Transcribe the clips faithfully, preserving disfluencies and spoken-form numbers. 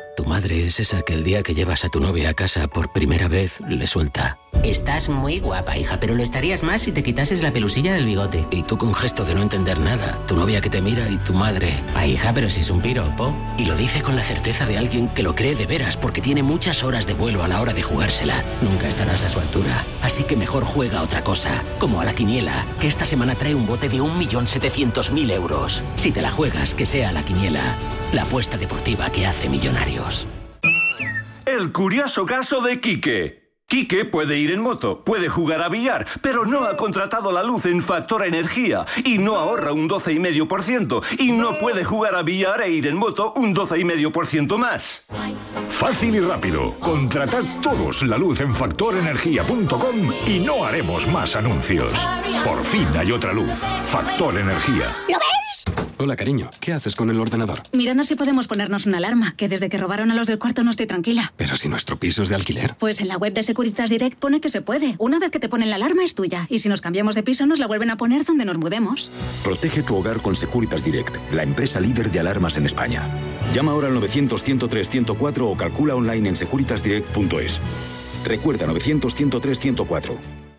Tu madre es esa que el día que llevas a tu novia a casa por primera vez le suelta. Estás muy guapa, hija, pero lo estarías más si te quitases la pelusilla del bigote. Y tú con gesto de no entender nada, tu novia que te mira y tu madre... Ay, hija, pero si es un piropo. Y lo dice con la certeza de alguien que lo cree de veras porque tiene muchas horas de vuelo a la hora de jugársela. Nunca estarás a su altura, así que mejor juega a otra cosa, como a la quiniela, que esta semana trae un bote de un millón setecientos mil euros. Si te la juegas, que sea la quiniela, la apuesta deportiva que hace millonarios. El curioso caso de Quique. Quique puede ir en moto, puede jugar a billar, pero no ha contratado la luz en Factor Energía y no ahorra un doce coma cinco por ciento y no puede jugar a billar e ir en moto un doce coma cinco por ciento más. Fácil y rápido. Contratad todos la luz en factor energía punto com y no haremos más anuncios. Por fin hay otra luz. Factor Energía. ¿Lo ves? Hola, cariño. ¿Qué haces con el ordenador? Mirando si podemos ponernos una alarma, que desde que robaron a los del cuarto no estoy tranquila. Pero si nuestro piso es de alquiler. Pues en la web de Securitas Direct pone que se puede. Una vez que te ponen la alarma es tuya. Y si nos cambiamos de piso nos la vuelven a poner donde nos mudemos. Protege tu hogar con Securitas Direct, la empresa líder de alarmas en España. Llama ahora al novecientos, ciento tres, ciento cuatro o calcula online en securitas direct punto es. Recuerda novecientos, ciento tres, ciento cuatro.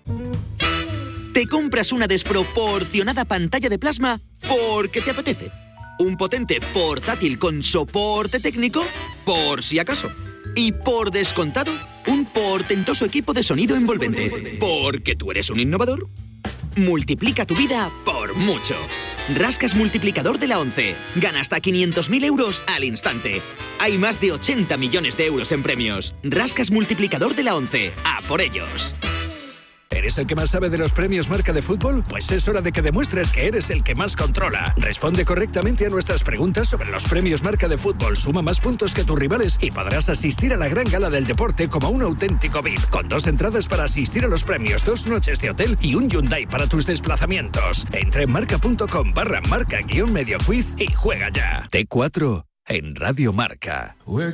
Te compras una desproporcionada pantalla de plasma porque te apetece. Un potente portátil con soporte técnico por si acaso. Y por descontado, un portentoso equipo de sonido envolvente. Porque tú eres un innovador. Multiplica tu vida por mucho. Rascas multiplicador de la ONCE. Gana hasta quinientos mil euros al instante. Hay más de ochenta millones de euros en premios. Rascas multiplicador de la ONCE. ¡A por ellos! ¿Eres el que más sabe de los premios Marca de Fútbol? Pues es hora de que demuestres que eres el que más controla. Responde correctamente a nuestras preguntas sobre los premios Marca de Fútbol. Suma más puntos que tus rivales y podrás asistir a la gran gala del deporte como un auténtico V I P. Con dos entradas para asistir a los premios, dos noches de hotel y un Hyundai para tus desplazamientos. Entra en marca.com barra marca guión medio quiz y juega ya. T cuatro en Radio Marca.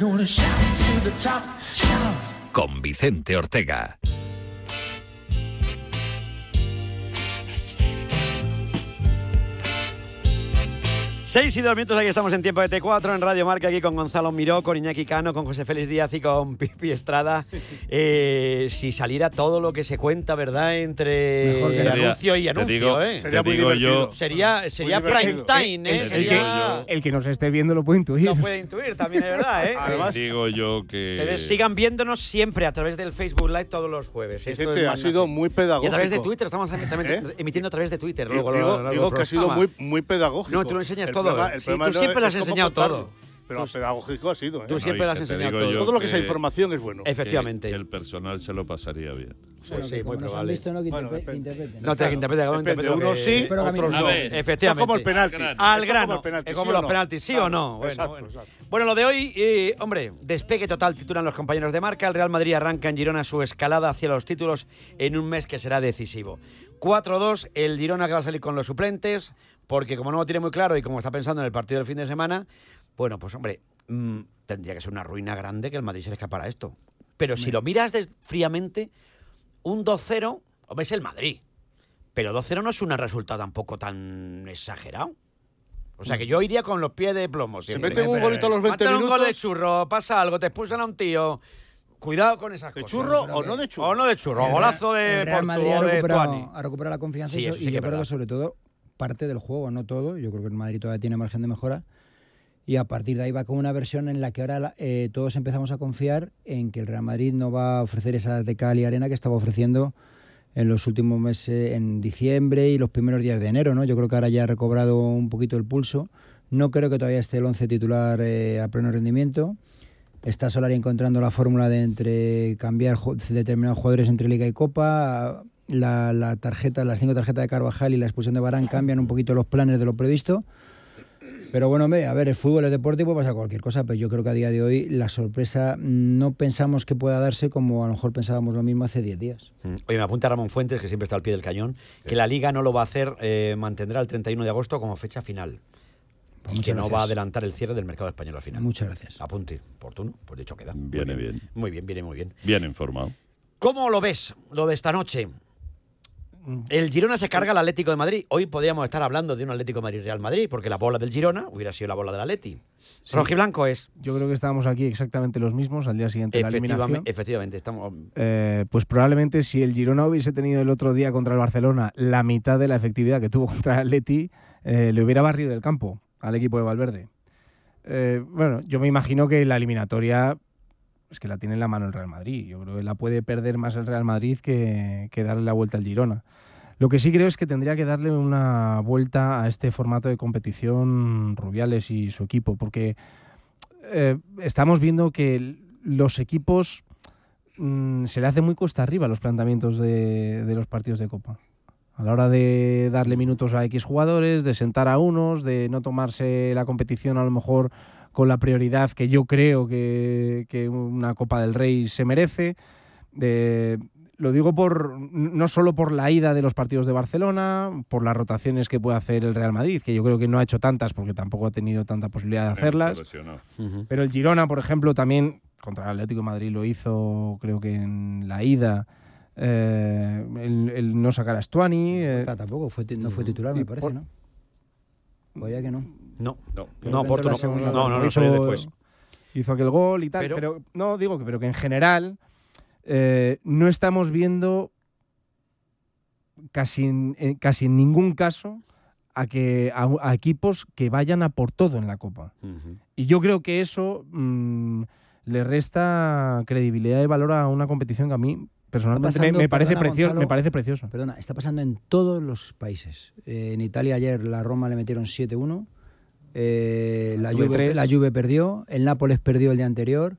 Con Vicente Ortega. Seis y dos minutos, aquí estamos en tiempo de T cuatro en Radio Marca, aquí con Gonzalo Miró, con Iñaki Cano, con José Félix Díaz y con Pipi Estrada. Sí. Eh, si saliera todo lo que se cuenta, ¿verdad? Entre Mejor que anuncio y anuncio, digo, ¿eh? Sería muy divertido. Yo, sería sería prime time, ¿eh? El, sería... el, que, el que nos esté viendo lo puede intuir. Lo puede intuir también, es verdad, ¿eh? Además, digo yo que... Ustedes sigan viéndonos siempre a través del Facebook Live todos los jueves. Esto es ha sido muy pedagógico. Y a través de Twitter, estamos también ¿Eh? emitiendo a través de Twitter. Luego, digo luego, digo que ha sido muy, muy pedagógico. No, tú lo enseñas el todo. Problema, el sí, problema tú no siempre lo has es enseñado todo. Pero tú, pedagógico ha sido, ¿eh? Tú siempre lo has enseñado todo. Todo lo que sea información es bueno. Efectivamente. Que, que el personal se lo pasaría bien. Pues sí, muy probable. Visto, no, que bueno, interprete, interpreten. No te que interprete, cada uno interpreta. Unos sí, pero otros no. Ver, efectivamente. Es como el penalti. Al grano. Como, el penalti, es como ¿sí los no? penaltis, ¿sí claro, o no? Bueno, exacto, bueno. exacto. Bueno, lo de hoy, eh, hombre, despegue total titulan los compañeros de Marca. El Real Madrid arranca en Girona su escalada hacia los títulos en un mes que será decisivo. cuatro dos, el Girona que va a salir con los suplentes, porque como no lo tiene muy claro y como está pensando en el partido del fin de semana, bueno, pues hombre, mmm, tendría que ser una ruina grande que el Madrid se le escapara esto. Pero si lo miras des- fríamente, un dos cero, hombre, es el Madrid. Pero dos cero no es un resultado tampoco tan exagerado. O sea, que yo iría con los pies de plomo. Se meten un golito a los veinte Matan minutos. un gol de churro, pasa algo, te expulsan a un tío. Cuidado con esas ¿De cosas. churro o no de churro? O no de churro, o golazo de el Real Madrid Portu, ha o de recuperado, Tuani. ha recuperado la confianza Sí, y, eso eso, sí y que yo es creo verdad. que sobre todo parte del juego, no todo. Yo creo que el Madrid todavía tiene margen de mejora. Y a partir de ahí va con una versión en la que ahora eh, todos empezamos a confiar en que el Real Madrid no va a ofrecer esas de cal y arena que estaba ofreciendo en los últimos meses, en diciembre y los primeros días de enero, ¿no? Yo creo que ahora ya ha recobrado un poquito el pulso. No creo que todavía esté el once titular eh, a pleno rendimiento. Está Solari encontrando la fórmula de entre cambiar ju- determinados jugadores entre Liga y Copa. La, la tarjeta, las cinco tarjetas de Carvajal y la expulsión de Varane cambian un poquito los planes de lo previsto. Pero bueno, hombre, a ver, el fútbol es deporte y puede pasar cualquier cosa, pero yo creo que a día de hoy la sorpresa no pensamos que pueda darse como a lo mejor pensábamos lo mismo hace diez días. Oye, me apunta Ramón Fuentes, que siempre está al pie del cañón, sí. que la Liga no lo va a hacer, eh, mantendrá el treinta y uno de agosto como fecha final. Pues y que gracias. no va a adelantar el cierre del mercado español al final. Muchas gracias. Apunte, oportuno, pues dicho queda. Viene muy bien. bien. Muy bien, viene muy bien. Bien informado. ¿Cómo lo ves, lo de esta noche? El Girona se carga al Atlético de Madrid. Hoy podríamos estar hablando de un Atlético de Madrid-Real Madrid, porque la bola del Girona hubiera sido la bola del Atleti. Sí. Rojiblanco es. Yo creo que estábamos aquí exactamente los mismos al día siguiente de la eliminación. Efectivamente, estamos... Eh, pues probablemente si el Girona hubiese tenido el otro día contra el Barcelona la mitad de la efectividad que tuvo contra el Atleti, eh, le hubiera barrido del campo al equipo de Valverde. Eh, bueno, yo me imagino que la eliminatoria es que la tiene en la mano el Real Madrid. Yo creo que la puede perder más el Real Madrid que, que darle la vuelta al Girona. Lo que sí creo es que tendría que darle una vuelta a este formato de competición Rubiales y su equipo, porque eh, estamos viendo que los equipos mmm, se le hace muy cuesta arriba los planteamientos de, de los partidos de Copa. A la hora de darle minutos a X jugadores, de sentar a unos, de no tomarse la competición a lo mejor con la prioridad que yo creo que, que una Copa del Rey se merece. De, lo digo por no solo por la ida de los partidos de Barcelona, por las rotaciones que puede hacer el Real Madrid, que yo creo que no ha hecho tantas porque tampoco ha tenido tanta posibilidad de hacerlas. Uh-huh. Pero el Girona, por ejemplo, también contra el Atlético de Madrid lo hizo, creo que en la ida. Eh, el, el no sacar a Stuani. Eh, tampoco fue, no fue titular, me parece, por... ¿no? Oye que no. No, no, no, Porto no, no, no, no, no hizo, después. Hizo aquel gol y tal, pero, pero no, digo que, pero que en general eh, no estamos viendo casi en, eh, casi en ningún caso a, que, a, a equipos que vayan a por todo en la Copa. Uh-huh. Y yo creo que eso mmm, le resta credibilidad y valor a una competición que a mí personalmente pasando, me, me, parece perdona, precio, Gonzalo, me parece precioso. Perdona, está pasando en todos los países. Eh, en Italia ayer la Roma le metieron siete uno. Eh, la, Juve, la Juve perdió, el Nápoles perdió el día anterior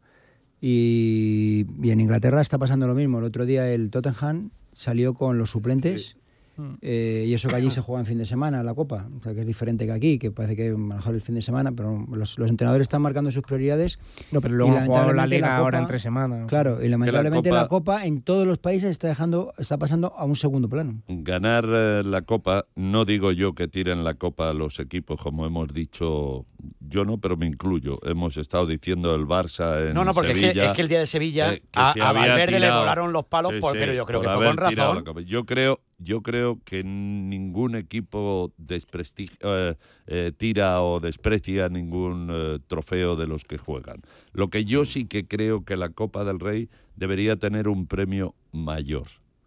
y, y en Inglaterra está pasando lo mismo. El otro día el Tottenham salió con los suplentes sí. eh, y eso que allí se juega en fin de semana la Copa, o sea que es diferente que aquí, que parece que mejor el fin de semana, pero los, los entrenadores están marcando sus prioridades. No, pero luego han jugado la Liga la Copa, ahora entre semanas. Claro, y lamentablemente la Copa... la Copa en todos los países está dejando, está pasando a un segundo plano. Ganar eh, la Copa, no digo yo que tiren la Copa a los equipos, como hemos dicho, yo no, pero me incluyo. Hemos estado diciendo el Barça en No, no, porque Sevilla, es, que, es que el día de Sevilla eh, a, a Valverde tirado, le volaron los palos, sí, por, sí, pero yo creo por que fue con razón. Yo creo, yo creo que ningún equipo desprestigia, eh, eh, tira o desprecia ningún eh, trofeo de los que juegan. Lo que yo sí que creo que la Copa del Rey debería tener un premio mayor.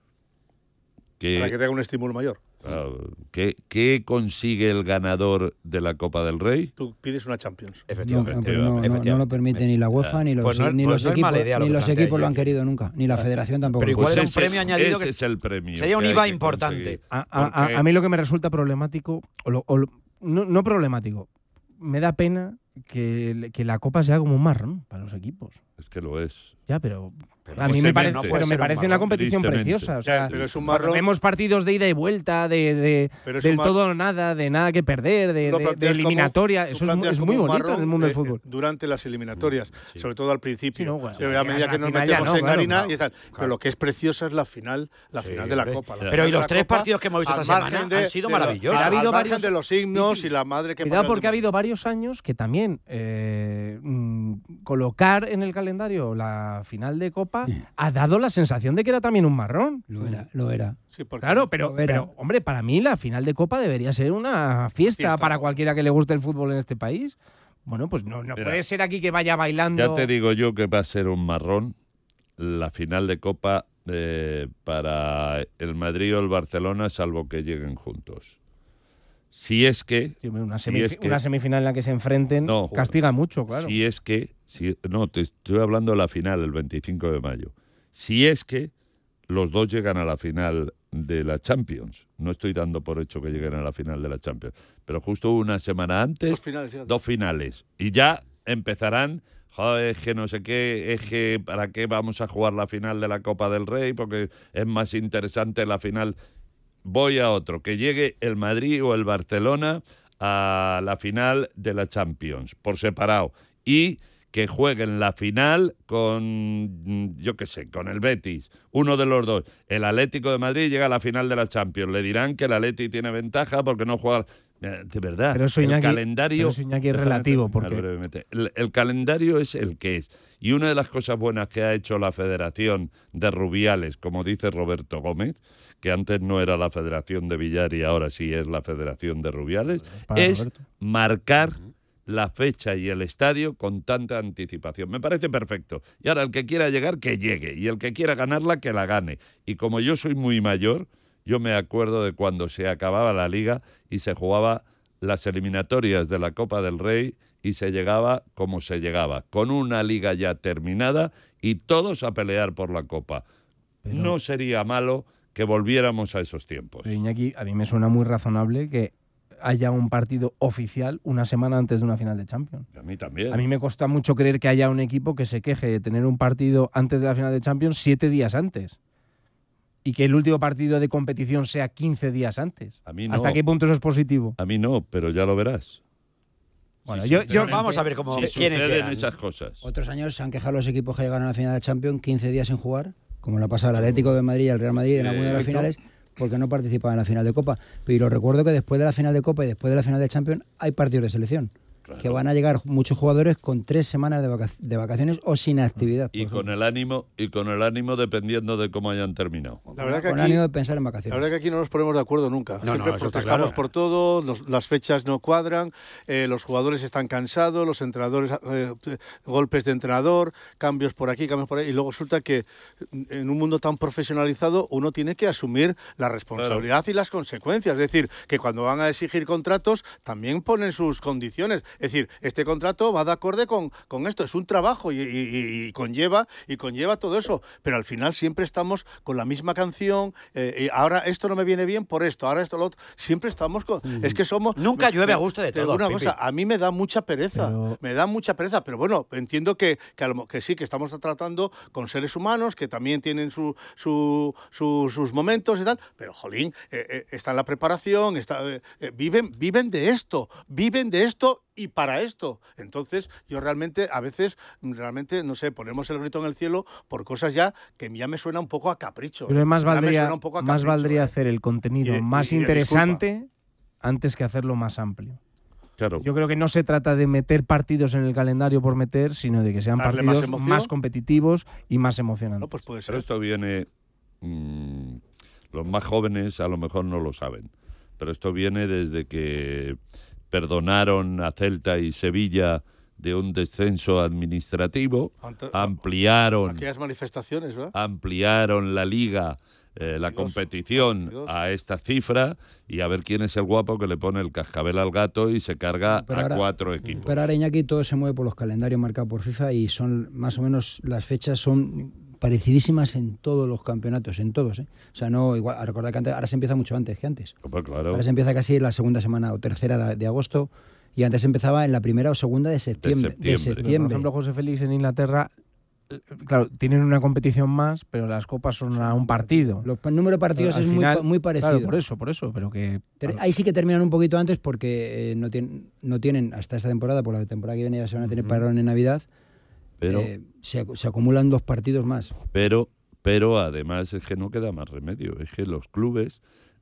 Que, Para que tenga un estímulo mayor. Uh, ¿qué, ¿Qué consigue el ganador de la Copa del Rey? Tú pides una Champions. Efectivamente. No, no, no, no lo permite ni la UEFA, ni los, pues no, ni pues los no equipos, idea, ni los equipos lo han querido nunca, ni la federación tampoco. Pero igual pues era ese, un premio añadido ese que es el premio. Sería un I V A importante. A, a, a, a mí lo que me resulta problemático, o lo, o lo, no, no problemático, me da pena que, que la Copa sea como un marrón para los equipos. Es que lo es. Ya, pero, pero a mí me parece, no pero me parece un una competición preciosa. O sea, ya, pero es un marrón. Vemos partidos de ida y vuelta, de, de del todo o nada, de nada que perder, de, de, de eliminatoria. Como, Eso es, es muy bonito en el mundo de, del fútbol. Durante las eliminatorias, sí. sobre todo al principio. Sí, no, bueno, pero a medida que nos metemos no, en claro, harina claro, y tal. Claro. Pero lo que es preciosa es la final, la sí, final de la Copa. La pero y los tres Copa, partidos que hemos visto esta semana de, han sido maravillosos. Ha habido varios de los himnos y la madre que. Cuidado porque ha habido varios años que también colocar en el calendario la final de Copa ha dado la sensación de que era también un marrón. Lo era, lo era. Sí, claro, pero, pero, hombre, para mí la final de Copa debería ser una fiesta, fiesta para cualquiera que le guste el fútbol en este país. Bueno, pues no, no puede ser aquí que vaya bailando. Ya te digo yo que va a ser un marrón la final de Copa eh, para el Madrid o el Barcelona, salvo que lleguen juntos. Si es que... Sí, una, semif- si es que, una semifinal en la que se enfrenten no, castiga mucho, claro. Si es que... Si, no, te estoy hablando de la final, el veinticinco de mayo. Si es que los dos llegan a la final de la Champions. No estoy dando por hecho que lleguen a la final de la Champions. Pero justo una semana antes, dos finales. ¿Sí? Dos finales. Y ya empezarán... Joder, es que no sé qué, es que ¿para qué vamos a jugar la final de la Copa del Rey? Porque es más interesante la final... Voy a otro, que llegue el Madrid o el Barcelona a la final de la Champions, por separado, y que jueguen la final con, yo qué sé, con el Betis, uno de los dos. El Atlético de Madrid llega a la final de la Champions, le dirán que el Atleti tiene ventaja porque no juega... De verdad, pero eso, Iñaki, el calendario... Pero eso, Iñaki, es relativo, porque... El, el calendario es el que es. Y una de las cosas buenas que ha hecho la Federación de Rubiales, como dice Roberto Gómez, que antes no era la Federación de Billar y ahora sí es la Federación de Rubiales, para es Roberto. marcar la fecha y el estadio con tanta anticipación. Me parece perfecto. Y ahora el que quiera llegar, que llegue. Y el que quiera ganarla, que la gane. Y como yo soy muy mayor, yo me acuerdo de cuando se acababa la Liga y se jugaba las eliminatorias de la Copa del Rey y se llegaba como se llegaba, con una Liga ya terminada y todos a pelear por la Copa. Pero no sería malo que volviéramos a esos tiempos. Pero Iñaki, a mí me suena muy razonable que haya un partido oficial una semana antes de una final de Champions. A mí también. A mí me cuesta mucho creer que haya un equipo que se queje de tener un partido antes de la final de Champions siete días antes. Y que el último partido de competición sea quince días antes. A mí no. ¿Hasta qué punto eso es positivo? A mí no, pero ya lo verás. Bueno, sí, yo, yo vamos a ver cómo si quiénes suceden llegan. esas cosas. Otros años se han quejado los equipos que llegan a la final de Champions quince días sin jugar, como le ha pasado al Atlético de Madrid y al Real Madrid en alguna de las finales, porque no participaban en la final de Copa. Pero recuerdo que después de la final de Copa y después de la final de Champions hay partidos de selección. Claro. Que van a llegar muchos jugadores con tres semanas de, vaca- de vacaciones o sin actividad. Y con el ánimo y con el ánimo dependiendo de cómo hayan terminado. La verdad que con aquí, ánimo de pensar en vacaciones. La verdad que aquí no nos ponemos de acuerdo nunca. No, Siempre no, protestamos claro. por todo, los, las fechas no cuadran, eh, los jugadores están cansados, los entrenadores, eh, golpes de entrenador, cambios por aquí, cambios por ahí, y luego resulta que en un mundo tan profesionalizado uno tiene que asumir la responsabilidad claro. y las consecuencias. Es decir, que cuando van a exigir contratos también ponen sus condiciones. Es decir, este contrato contrato va de acorde con, con esto, es un trabajo y, y, y, conlleva, y conlleva todo eso, pero al final siempre estamos con la misma canción, eh, y ahora esto no me viene bien por esto, ahora esto lo otro, siempre estamos con... Mm. Es que somos... Nunca me, llueve me, a gusto de todo. Una cosa, a mí me da mucha pereza, pero... me da mucha pereza, pero bueno, entiendo que, que, a lo, que sí, que estamos tratando con seres humanos que también tienen su, su, su, sus momentos y tal, pero jolín, eh, eh, está en la preparación, está, eh, eh, viven, viven de esto, viven de esto y para esto. Entonces, yo realmente, a veces, realmente, no sé, ponemos el grito en el cielo por cosas ya que ya me suena un poco a capricho. Pero más valdría, a capricho, más valdría ¿eh? hacer el contenido y, más y, y, interesante disculpa. antes que hacerlo más amplio. Claro. Yo creo que no se trata de meter partidos en el calendario por meter, sino de que sean Darle partidos más, más competitivos y más emocionantes. No, pues puede ser. Pero esto viene... Mmm, los más jóvenes a lo mejor no lo saben, pero esto viene desde que perdonaron a Celta y Sevilla de un descenso administrativo, Ante, ampliaron aquellas manifestaciones, ¿verdad? ampliaron la liga, eh, la competición veintidós a esta cifra y a ver quién es el guapo que le pone el cascabel al gato y se carga pero a ahora, cuatro equipos. Pero ahora, Iñaki, todo se mueve por los calendarios marcados por FIFA y son más o menos las fechas son parecidísimas en todos los campeonatos, en todos, ¿eh? O sea, no igual, recordad que antes, ahora se empieza mucho antes que antes. Pues claro. Ahora se empieza casi en la segunda semana o tercera de, de agosto y antes empezaba en la primera o segunda de septiembre. De septiembre. De septiembre. Por ejemplo, José Félix, en Inglaterra, claro, tienen una competición más, pero las copas son a un partido. Los, el número de partidos es final, muy, muy parecido. Claro, por eso, por eso, pero que... Claro. Ahí sí que terminan un poquito antes porque eh, no, tienen, no tienen hasta esta temporada, por la temporada que viene ya se van a tener uh-huh. parón en Navidad, pero eh, se, se acumulan dos partidos más. Pero... Pero además es que no queda más remedio, es que los clubes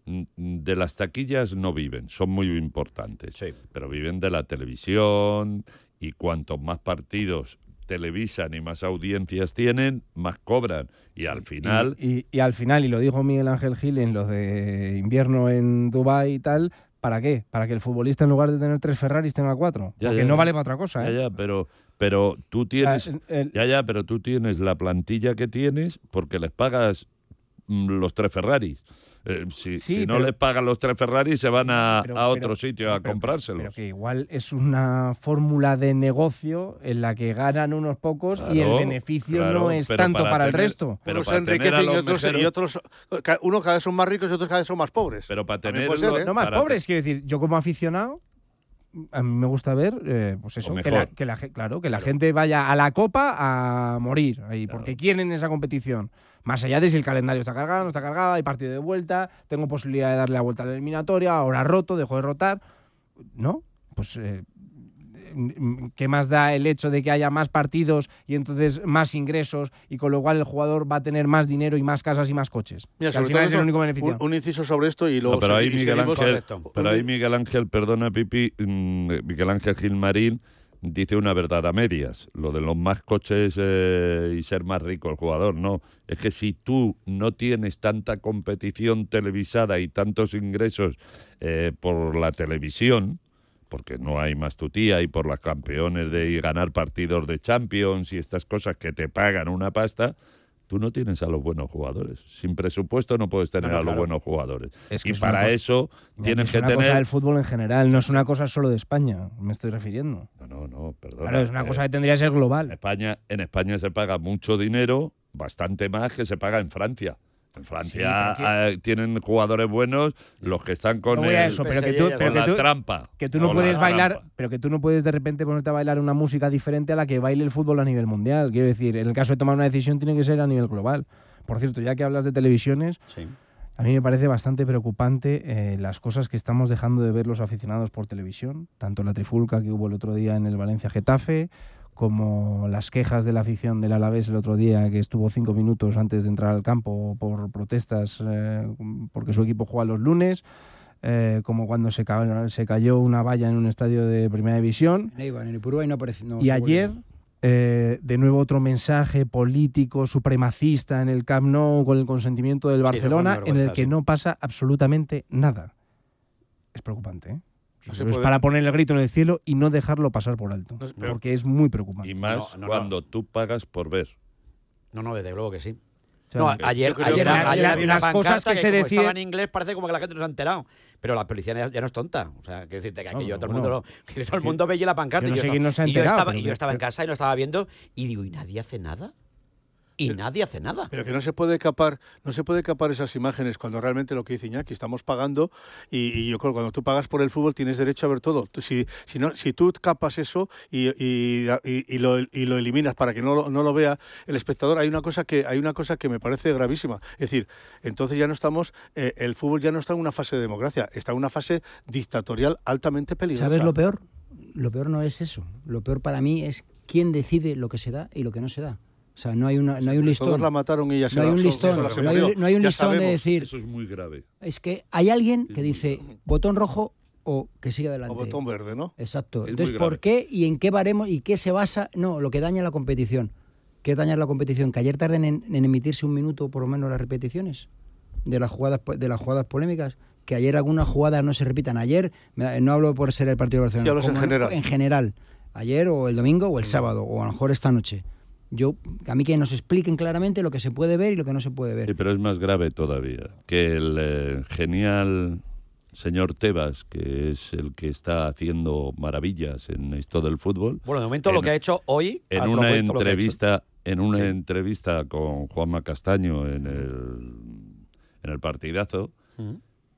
de las taquillas no viven, son muy importantes, sí. pero viven de la televisión y cuantos más partidos televisan y más audiencias tienen, más cobran. Y al final... Y, y, y al final, y lo dijo Miguel Ángel Gil en los de invierno en Dubái y tal, ¿para qué? Para que el futbolista en lugar de tener tres Ferraris tenga cuatro, ya, porque ya, no ya. vale para otra cosa, ¿eh? Ya, ya, pero... Pero tú tienes, el, el, ya, ya, pero tú tienes la plantilla que tienes porque les pagas mm, los tres Ferraris. Eh, si, sí, si no pero, les pagan los tres Ferraris se van a, pero, a otro pero, sitio a pero, comprárselos. Pero que igual es una fórmula de negocio en la que ganan unos pocos claro, y el beneficio claro, no es tanto para, para tener, el resto. Pero unos para se enriquecen y otros, mejores, y otros, unos cada vez son más ricos y otros cada vez son más pobres. Pero para tener ser, ¿eh? No más para pobres, quiero decir, yo como aficionado a mí me gusta ver, eh, pues eso, que la, que la, claro, que la claro. gente vaya a la Copa a morir ahí, claro. porque quieren esa competición. Más allá de si el calendario está cargado, no está cargado, hay partido de vuelta, tengo posibilidad de darle la vuelta a la eliminatoria, ahora roto, dejo de rotar. ¿No? Pues, eh, ¿qué más da el hecho de que haya más partidos y entonces más ingresos y con lo cual el jugador va a tener más dinero y más casas y más coches? Mira, que al final es el único beneficio. Un, un inciso sobre esto y luego... No, pero, ahí y Miguel Ángel, correcto. pero ahí Miguel Ángel, perdona Pipi, Miguel Ángel Gilmarín dice una verdad a medias, lo de los más coches eh, y ser más rico el jugador, no. Es que si tú no tienes tanta competición televisada y tantos ingresos eh, por la televisión, porque no hay más tutía, y por las campeones de ganar partidos de Champions y estas cosas que te pagan una pasta, tú no tienes a los buenos jugadores. Sin presupuesto no puedes tener no, no, a los claro. buenos jugadores. Es que y es para cosa, eso tienes que tener... Es una tener... cosa del fútbol en general, no es una cosa solo de España, me estoy refiriendo. No, no, no, perdona. Claro, es una eh, cosa que tendría que ser global. En España, en España se paga mucho dinero, bastante más que se paga en Francia. En Francia Sí, eh, tienen jugadores buenos los que están con, no voy el, a eso, pero que tú, con pero que la tú- trampa. Que tú no Con puedes la bailar, trampa. pero que tú no puedes de repente ponerte a bailar una música diferente a la que baile el fútbol a nivel mundial. Quiero decir, en el caso de tomar una decisión tiene que ser a nivel global. Por cierto, ya que hablas de televisiones, Sí. a mí me parece bastante preocupante eh, las cosas que estamos dejando de ver los aficionados por televisión, tanto la trifulca que hubo el otro día en el Valencia-Getafe, como las quejas de la afición del Alavés el otro día, que estuvo cinco minutos antes de entrar al campo por protestas eh, porque su equipo juega los lunes, eh, como cuando se, ca se cayó una valla en un estadio de Primera División. En Eibar, en Ipurúa, y no aparece. No Y se ayer, vuelve. eh, de nuevo otro mensaje político, supremacista en el Camp Nou con el consentimiento del Sí, eso Barcelona, fue una en el vergüenza, que sí. no pasa absolutamente nada. Es preocupante, ¿eh? No Pero se es puede- para poner el grito en el cielo y no dejarlo pasar por alto, No se- pero- porque es muy preocupante. Y más No, no, cuando tú pagas por ver. No, no, desde luego que sí. O sea, No, yo ayer, creo ayer, que ayer la- había una las cosas pancarta que se como deciden- estaba en inglés, parece como que la gente no se ha enterado. Pero la policía ya, ya no es tonta. O sea, quiero decirte que No, aquello no, todo, el bueno. mundo, lo- que todo el mundo veía la pancarta. Yo no y yo sé estaba, quién no se ha y yo enterado, estaba, pero y yo que- estaba en pero- casa y lo estaba viendo y digo, ¿y nadie hace nada? Y nadie hace nada. Pero que no se puede capar, no se puede capar esas imágenes cuando realmente lo que dice Iñaki, estamos pagando y, y yo creo que cuando tú pagas por el fútbol tienes derecho a ver todo. Tú, Si, si, no, si tú capas eso y, y, y, y lo, y lo eliminas para que no, lo- no lo vea el espectador, hay una cosa que hay una cosa que me parece gravísima. Es decir, entonces ya no estamos, eh, el fútbol ya no está en una fase de democracia, está en una fase dictatorial altamente peligrosa. ¿Sabes lo peor? Lo peor no es eso. Lo peor para mí es quién decide lo que se da y lo que no se da. O sea, no hay, una, no hay un listón. Todos la mataron y ya se No hay la- un se- listón, se la- se no hay, murió. un- no hay un Ya listón de sabemos. decir, Eso es muy grave. es que hay alguien que dice botón rojo o que siga adelante. O botón verde, ¿no? Exacto. Es Entonces, muy ¿por grave. qué y en qué baremos y qué se basa? No, lo que daña la competición. ¿Qué daña la competición? Que ayer tarden en, en emitirse un minuto por lo menos las repeticiones de las jugadas de las jugadas polémicas. Que ayer algunas jugadas no se repitan. Ayer, me- no hablo por ser el partido de Barcelona. Sí, hablas en como general. En general. Ayer o el domingo o el sábado o a lo mejor esta noche. Yo, a mí que nos expliquen claramente lo que se puede ver y lo que no se puede ver. Sí, pero es más grave todavía que el eh, genial señor Tebas, que es el que está haciendo maravillas en esto del fútbol. Bueno, de momento lo En- que ha hecho hoy... En ha una propuesto lo que ha hecho. entrevista, en una Sí. entrevista con Juanma Castaño en el, en el partidazo, Ujú.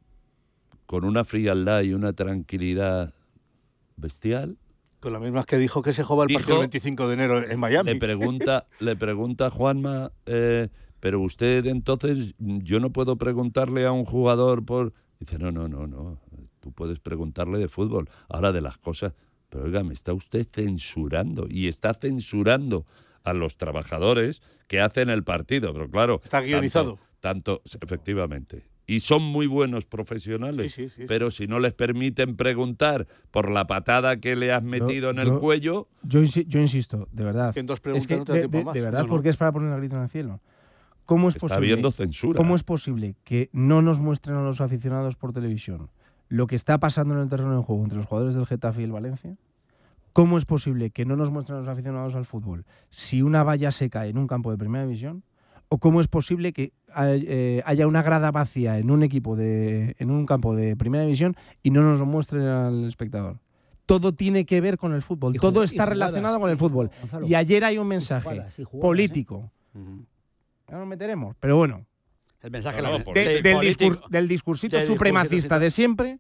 con una frialdad y una tranquilidad bestial, Con las mismas que dijo que se juega el Dijo- partido el veinticinco de enero en Miami. le pregunta, le pregunta a Juanma, eh, pero usted entonces, yo no puedo preguntarle a un jugador por... Dice, no, no, no, no, tú puedes preguntarle de fútbol, ahora de las cosas, pero oiga, me está usted censurando y está censurando a los trabajadores que hacen el partido, pero claro... Está guionizado. Tanto, tanto efectivamente. Y son muy buenos profesionales, Sí, sí, sí, sí. pero si no les permiten preguntar por la patada que le has metido en el yo- cuello... Yo, insi- yo insisto, de verdad. Es que en dos preguntas que no te da de, tiempo de- más. de verdad, No, no. porque es para poner el grito en el cielo. ¿Cómo es Está posible? habiendo censura. ¿Cómo es posible que no nos muestren a los aficionados por televisión lo que está pasando en el terreno de juego entre los jugadores del Getafe y el Valencia? ¿Cómo es posible que no nos muestren a los aficionados al fútbol si una valla se cae en un campo de primera división? ¿O cómo es posible que eh, haya una grada vacía en un equipo de, en un campo de primera división y no nos lo muestren al espectador? Todo tiene que ver con el fútbol, Y todo jug- y está jugadas, relacionado con el fútbol. Gonzalo. Y ayer hay un mensaje jugadas, y jugadas, político. Ujú. Ya nos meteremos, pero bueno, El mensaje... No, no, la- por- de- sí, del, político. discur- del discursito Del supremacista discursito, de siempre,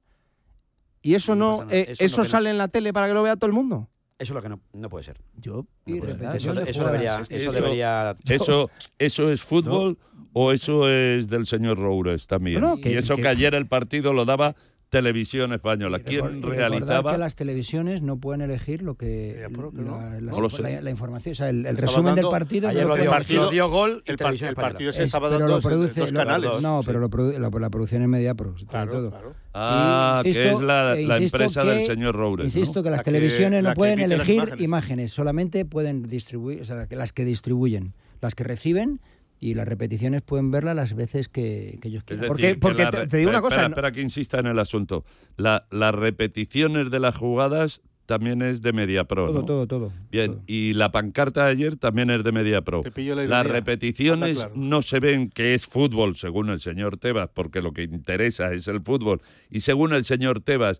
y eso No no, pasa nada. eh, Eso eso, es lo que sale no- en la tele para que lo vea todo el mundo. Eso es lo que no, no puede ser. Yo, Y no puede ser. repetición Eso, de eso jugadas. debería... Es que Eso eso- debería... ¿Eso, ¿Eso es fútbol o eso es del señor Roures también? No, no, que- y eso que, que- ayer el partido lo daba Televisión Española. ¿Quién Recor- y realizaba? recordar que las televisiones no pueden elegir lo que Ya, pero que la, no. la- No lo sé. la- la información, o sea, el, el Estaba resumen del dando- partido. Ayer no lo puede dio, elegir. lo dio Gol y el, par- Televisión el Española. partido se Es- estaba pero dando lo en produce, dos lo- canales. no, Sí. pero lo produ- la, la producción es Mediapro, sobre Claro, todo. claro. Ah, Y que es la, e la insisto empresa que- del señor Roures, Insisto ¿no? que las La que- televisiones la no que pueden emite las elegir imágenes. imágenes. solamente pueden distribuir, o sea, que las que distribuyen, las que reciben, y las repeticiones pueden verlas las veces que, que ellos Es quieran. decir, Porque- que porque la te- re- te digo una espera, cosa, ¿no? Espera que insista en el asunto. La, las repeticiones de las jugadas también es de Mediapro, Todo, ¿no? todo, todo. Bien, todo. y la pancarta de ayer también es de Mediapro. Te pillo la Las ironía. repeticiones Anda, claro. no se ven que es fútbol, según el señor Tebas, porque lo que interesa es el fútbol. Y según el señor Tebas,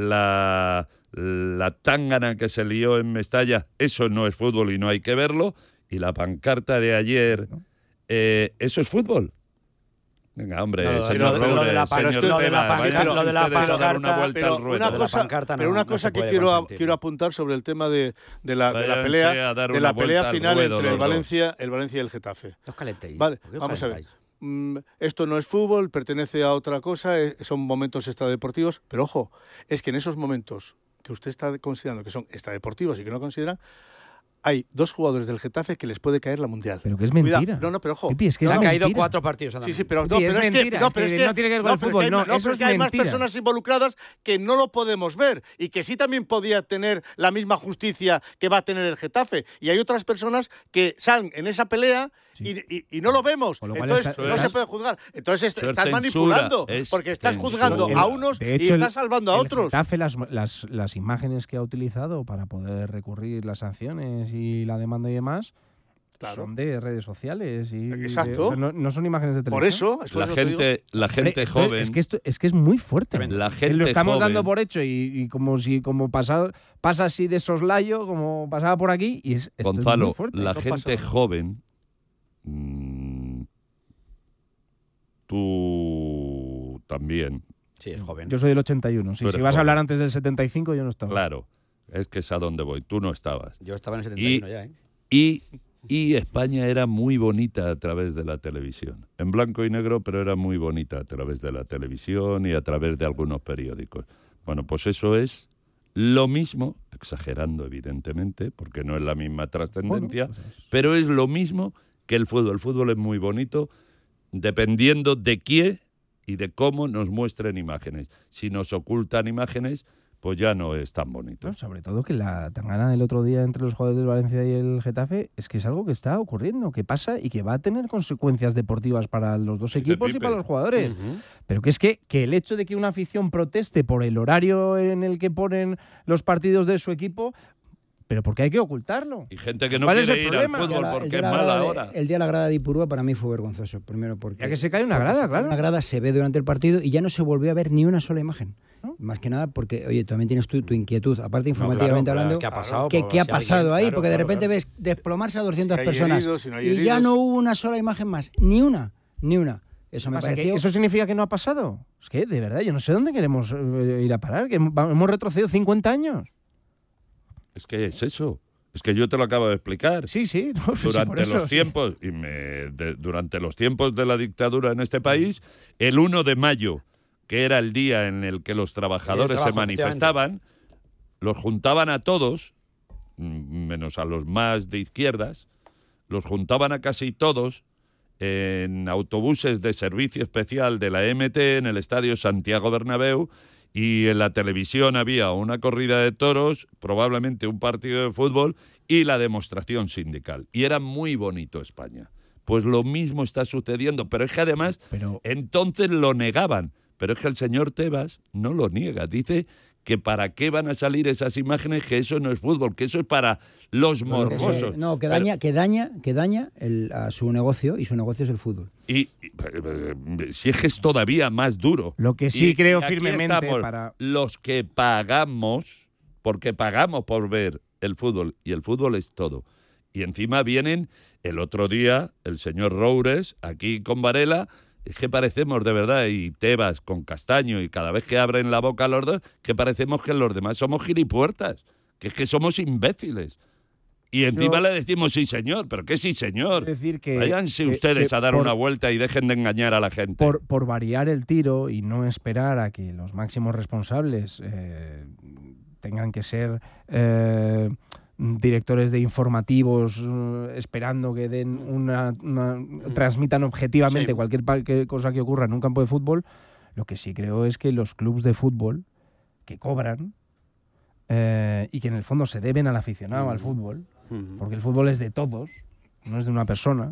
la, la tángana que se lió en Mestalla, eso no es fútbol y no hay que verlo. Y la pancarta de ayer, eh, ¿eso es fútbol? Venga, hombre, No, lo- señor lo- lo de Roures, la pan- señor lo de la Tebas, pancarta- vayan lo de la ustedes a dar una pancarta- vuelta Pero al ruedo. una de la cosa, pancarta pero no- una no cosa se que puede quiero, consentir. quiero apuntar sobre el tema de, de la, de la Váyanse pelea, a dar de una la pelea vuelta al final ruedo, entre el los dos. Valencia, el Valencia y el Getafe. No os calentéis. Vale, ¿Por qué os vamos a ver. calentáis? Mm, esto no es fútbol, pertenece a otra cosa, eh, son momentos extradeportivos, pero ojo, es que en esos momentos que usted está considerando que son extradeportivos y que no consideran, hay dos jugadores del Getafe que les puede caer la Mundial. Pero que es Cuidado. mentira. No, no, pero ojo. Pipi, es que No, es Han no, caído mentira. cuatro partidos. Sí, solamente. sí, pero, Sí, no, es pero es mentira, que, no, es pero que es que no tiene que ver con no, el pero fútbol, es que no, hay- no, eso pero es es que hay más mentira. personas involucradas que no lo podemos ver y que sí también podía tener la misma justicia que va a tener el Getafe. Y hay otras personas que salen en esa pelea y, y- y no lo vemos. Con lo cual Entonces está- no eso se es- puede juzgar. Entonces est- eso es estás censura, manipulando es porque estás censura. juzgando El- a unos de y hecho, estás el- salvando a el otros. Getafe, las, las, las imágenes que ha utilizado para poder recurrir las sanciones y la demanda y demás Claro. son de redes sociales. Y de- Exacto. o sea, no, no son imágenes de Por televisión. eso, es por La eso te digo. gente, la gente Hombre, joven... Es que, esto, es que es muy fuerte. La Eh, gente Lo estamos joven- dando por hecho y, y como si como pasa, pasa así de soslayo, como pasaba por aquí. Y es, esto es Gonzalo, muy fuerte. la No gente pasa. joven, mm, tú también, Sí, el joven. Yo soy del ochenta y uno. Sí, Tú si eres vas a hablar joven. antes del setenta y cinco, yo no estaba. claro, es que es a donde voy, tú no estabas. Yo estaba en el setenta y uno Y- ya, ¿eh? Y, y España era muy bonita a través de la televisión, en blanco y negro, pero era muy bonita a través de la televisión y a través de algunos periódicos. Bueno, pues eso es lo mismo, exagerando evidentemente, porque no es la misma trascendencia, Bueno, pues es- pero es lo mismo que el fútbol. El fútbol es muy bonito dependiendo de quién y de cómo nos muestren imágenes. Si nos ocultan imágenes, pues ya no es tan bonito. No, sobre todo que la tangana del otro día entre los jugadores del Valencia y el Getafe es que es algo que está ocurriendo, que pasa y que va a tener consecuencias deportivas para los dos Dice equipos y Pipe. para los jugadores. Ujú. Pero que es que, que el hecho de que una afición proteste por el horario en el que ponen los partidos de su equipo, pero porque hay que ocultarlo. Y gente que no ¿Cuál es quiere el ir problema? al El día fútbol de la- el porque día es de la mala grada de- hora. El día de la grada de Ipurúa para mí fue vergonzoso. Primero porque... Ya que se cae una porque grada, se cae claro. Una grada se ve durante el partido y ya no se volvió a ver ni una sola imagen. Más que nada porque, oye, también tienes tu, tu inquietud, aparte informativamente claro, hablando, ¿qué ha pasado? ¿qué, Pues, qué ha si pasado alguien- ahí? claro, Porque de claro, repente claro. ves desplomarse a doscientas Si hay personas heridos, si no hay y ya heridos. no hubo una sola imagen más, ni una, ni una. Eso me Pasa que pareció... ¿Eso significa que no ha pasado? Es que, de verdad, yo no sé dónde queremos eh, ir a parar, que hemos hemos retrocedido cincuenta años. Es que es eso. Es que yo te lo acabo de explicar. Sí, sí. no, sí, por Durante eso, los sí. tiempos y me, de- durante los tiempos de la dictadura en este país, el uno de mayo, que era el día en el que los trabajadores trabajo, se manifestaban, los juntaban a todos, mm, menos a los más de izquierdas, los juntaban a casi todos en autobuses de servicio especial de la M T en el Estadio Santiago Bernabéu, y en la televisión había una corrida de toros, probablemente un partido de fútbol y la demostración sindical. Y era muy bonito España. Pues lo mismo está sucediendo, pero es que además Pero- entonces lo negaban. Pero es que el señor Tebas no lo niega. Dice que para qué van a salir esas imágenes, que eso no es fútbol, que eso es para los que se- morbosos. no, que Pero- daña, que daña, que daña el- a su negocio y su negocio es el fútbol. Y, y, eh, si es que es todavía más duro. Lo que sí Y- creo y aquí firmemente estamos, para- los que pagamos, porque pagamos por ver el fútbol, y el fútbol es todo. Y encima vienen, el otro día, el señor Roures, aquí con Varela, es que parecemos de verdad, y Tebas con Castaño, y cada vez que abren la boca los dos, que parecemos que los demás somos gilipuertas, que es que somos imbéciles. Y encima Yo- le decimos sí, señor. ¿Pero qué sí, señor? Es decir, que- Váyanse que- ustedes que a dar por- una vuelta y dejen de engañar a la gente. Por, por variar el tiro y no esperar a que los máximos responsables eh, tengan que ser eh, directores de informativos eh, esperando que den una, una- transmitan objetivamente Sí. cualquier pa- que- cosa que ocurra en un campo de fútbol, lo que sí creo es que los clubes de fútbol que cobran eh, y que en el fondo se deben al aficionado al fútbol, porque el fútbol es de todos, no es de una persona.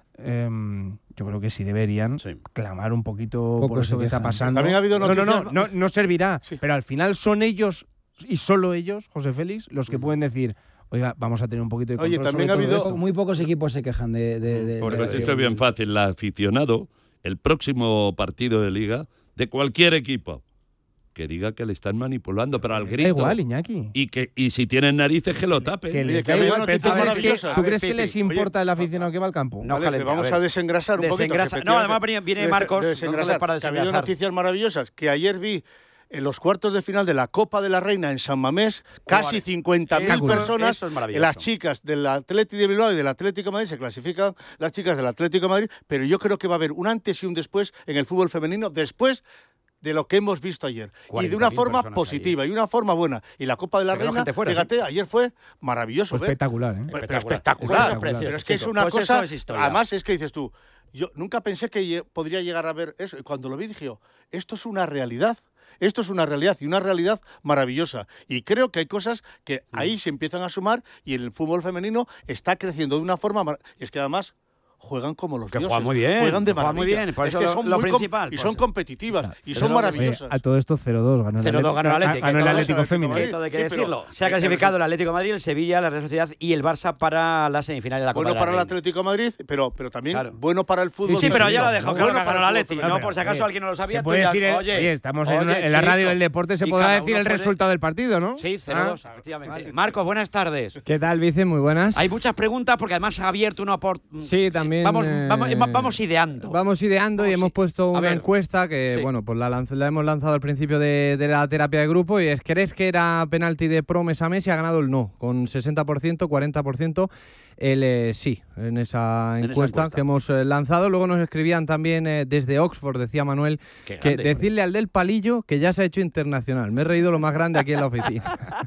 em, yo creo que sí deberían clamar un poquito Poco por se esto que está quejan. pasando. También ha habido no, no, no, noticias- no, no servirá, pero al final son ellos y solo ellos, José Félix, los que pueden decir, oiga, vamos a tener un poquito de control. Oye, también sobre ha todo habido- esto. Muy pocos equipos se quejan de... de, de- Pues de- esto es bien fácil. El aficionado, el próximo partido de liga, de cualquier equipo, que diga que le están manipulando, pero al grito. Da igual, Iñaki. Y, que, y si tienen narices, que lo tapen. Que les Oye, que da había igual, pero noticias ¿tú crees que, maravillosas. ¿tú A ver, crees que Pipi, les oye, importa el aficionado que va al campo? No, Vale, calente, vamos a a, ver. desengrasar un poquito. Desengrasa- que no, además efectivamente- viene- viene de- Marcos, de no desengrasar, nos para que ha habido desengrasar. noticias maravillosas, que ayer vi en los cuartos de final de la Copa de la Reina en San Mamés, casi cincuenta mil Eso- personas, eso es maravilloso. las chicas del Atlético de Bilbao y del Atlético de Madrid, se clasifican las chicas del Atlético de Madrid, pero yo creo que va a haber un antes y un después en el fútbol femenino, después de lo que hemos visto ayer. Y de una cuarenta mil forma personas positiva y una forma buena. Y la Copa de la Se quedó Reina, gente fuera, fíjate, ayer fue maravilloso Pues ver. espectacular, ¿eh? Pero Espectacular. espectacular. Espectacular. Pero es que es Chico, una pues cosa. eso es historia. Además, es que dices tú, yo nunca pensé que lle- podría llegar a ver eso. Y cuando lo vi dije, yo, esto es una realidad. Esto es una realidad y una realidad maravillosa. Y creo que hay cosas que ahí se empiezan a sumar y el fútbol femenino está creciendo de una forma. mar- Y es que además juegan como los Que dioses. juegan muy bien, Juegan de juegan muy maravilla. bien, por es eso que lo- son lo muy com- principal, y pues. son competitivas y Cero son dos, maravillosas. oye, a todo esto cero dos ganó el cero dos ganó el Atlético. ganó el Todo Atlético eso, femenino. Atlético Todo hay que Sí, pero- decirlo. Se ha eh, clasificado el Atlético de Madrid, el Sevilla, la Real Sociedad y el Barça para las semifinales de la Copa Bueno de la para el Reina. Atlético de Madrid, pero, pero también Claro. bueno para el fútbol. Sí, pero ya femenino. lo ha dejado claro Bueno que para ganó el el Atlético. fútbol No, femenino. por si acaso alguien no lo sabía. Se tú puede ya- decir, eh, oye, oye, estamos en, oye, una- en la radio chiquito. del deporte, se Y podrá cada decir uno el puede- resultado del partido, ¿no? Sí, cero dos, Ah. efectivamente. Marcos, buenas tardes. ¿Qué tal, Vice? Muy buenas. Hay muchas preguntas porque además ha abierto una por... Sí, también. Vamos, eh, vamos, vamos ideando. Vamos ideando y Vamos hemos i- puesto a una ver. encuesta que, Sí. bueno, pues la, lanz- la hemos lanzado al principio de, de la terapia de grupo y es, ¿crees que era penalti de pro Mesa Messi? Ha ganado el no, con sesenta por ciento, cuarenta por ciento el eh, sí, en esa En esa encuesta, encuesta. que hemos eh, lanzado. Luego nos escribían también eh, desde Oxford, decía Manuel, Qué que grande, decirle al del palillo que ya se ha hecho internacional. Me he reído lo más grande aquí en la oficina.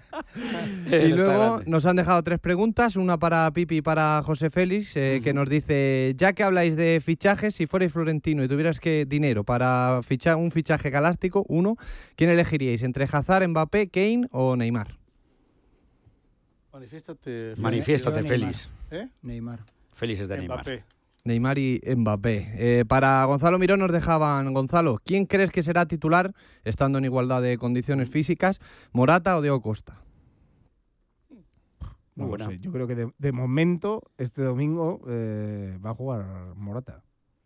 Y Está luego grande. nos han dejado tres preguntas, una para Pipi y para José Félix, eh, que nos dice, ya que habláis de fichajes, si fuerais Florentino y tuvieras que dinero para fichar un fichaje galáctico, uno, ¿quién elegiríais? ¿Entre Hazard, Mbappé, Kane o Neymar? Manifiéstate, Manifiéstate, Neymar. Félix. ¿Eh? Neymar. Félix es de Neymar. Mbappé. Neymar y Mbappé. Eh, para Gonzalo Mirón nos dejaban, Gonzalo, ¿quién crees que será titular, estando en igualdad de condiciones físicas, Morata o Diego Costa? No lo buena. sé, yo creo que de, de momento, este domingo, eh, va a jugar Morata.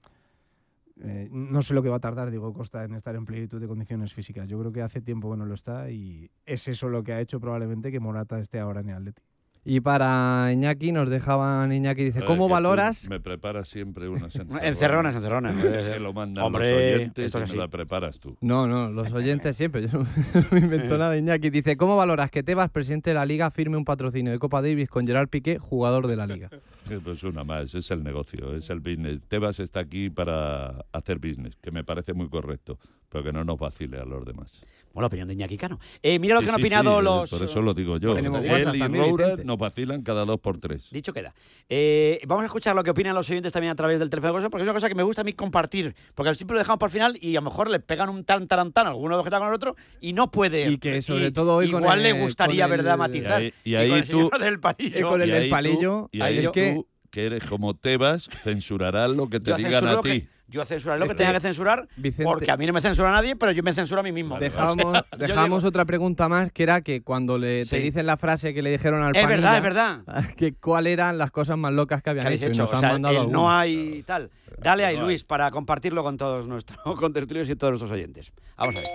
Eh, no sé lo que va a tardar Diego Costa en estar en plenitud de condiciones físicas. Yo creo que hace tiempo que no lo está y es eso lo que ha hecho probablemente que Morata esté ahora en el Atleti. Y para Iñaki nos dejaban, Iñaki dice, Ay, ¿cómo que tú valoras? Me preparas siempre unas encerronas. Encerronas, encerronas. Que lo mandan Hombre, los oyentes esto y es me así. la preparas tú. No, no, los oyentes siempre, yo no, no me invento nada. Iñaki dice, ¿cómo valoras que Tebas, presidente de la Liga, firme un patrocinio de Copa Davis con Gerard Piqué, jugador de la Liga? Eh, Pues una más, es el negocio, es el business. Tebas está aquí para hacer business, que me parece muy correcto, pero que no nos vacile a los demás. Bueno, la opinión de Iñaki Cano. Eh, mira lo Sí, que han sí, opinado sí, los... Por eso lo digo yo. Tenemos Él WhatsApp y también, Roura Vicente. nos vacilan cada dos por tres. Dicho queda. Eh, vamos a escuchar lo que opinan los oyentes también a través del teléfono, porque es una cosa que me gusta a mí compartir, porque siempre lo dejamos para el final y a lo mejor le pegan un tan tarantán, alguno de con el otro, y no puede. Y que sobre todo hoy con igual el- le gustaría, con el- ¿verdad?, matizar. Y ahí- y ahí con el tú- señor del palillo. Y con el Y del ahí palillo, tú- y ahí ahí es que- tú, que eres como Tebas, censurarás lo que te Yo digan censuro a lo ti. que- Yo censuraré lo que Es que, tenga que censurar, Vicente- porque a mí no me censura nadie, pero yo me censuro a mí mismo. Dejamos, O sea, yo dejamos digo, otra pregunta más, que era que cuando le, Sí. te dicen la frase que le dijeron al Es Panilla, verdad, es verdad. que cuáles eran las cosas más locas que habían ¿qué habéis hecho, y hecho? nos O han sea, mandado el algunas. no hay tal. Dale ahí, no hay. Luis, para compartirlo con todos nuestros contertulios y todos nuestros oyentes. Vamos a ver.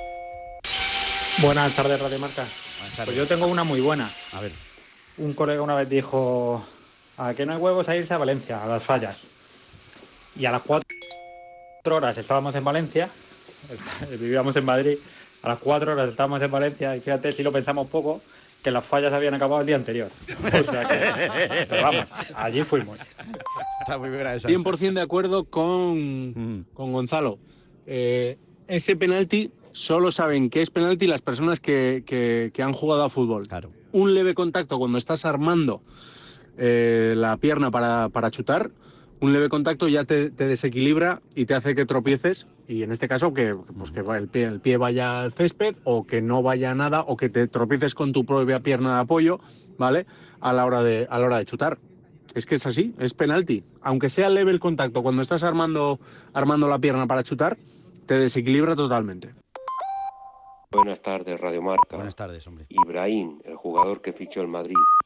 Buenas tardes, Radio Marca. Pues yo tengo una muy buena. A ver. Un colega una vez dijo, ¿a qué no hay huevos a irse a Valencia, a las fallas? Y a las cuatro horas estábamos en Valencia, vivíamos en Madrid, a las cuatro horas estábamos en Valencia, y fíjate si lo pensamos poco, que las fallas habían acabado el día anterior. O sea que, pero vamos, allí fuimos. Está muy buena esa. cien por ciento de acuerdo con, mm. con Gonzalo. Eh, ese penalti solo saben que es penalti las personas que, que, que han jugado a fútbol. Claro. Un leve contacto cuando estás armando eh, la pierna para, para chutar, un leve contacto ya te, te desequilibra y te hace que tropieces, y en este caso que, pues que el, pie, el pie vaya al césped o que no vaya nada o que te tropieces con tu propia pierna de apoyo, ¿vale? A la hora de, a la hora de chutar. Es que es así, es penalti. Aunque sea leve el contacto, cuando estás armando, armando la pierna para chutar, te desequilibra totalmente. Buenas tardes, Radio Marca. Buenas tardes, hombre. Ibrahim, el jugador que fichó el Madrid,